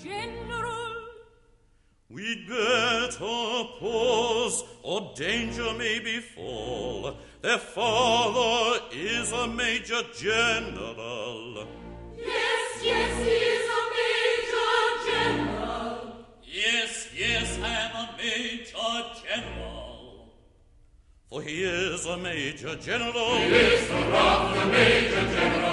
General. We'd better pause, or danger may befall. Their father is a Major General. Yes, yes, he is a Major General. Yes, I am a Major General. For he is a Major General. He is the wrath of the Major General.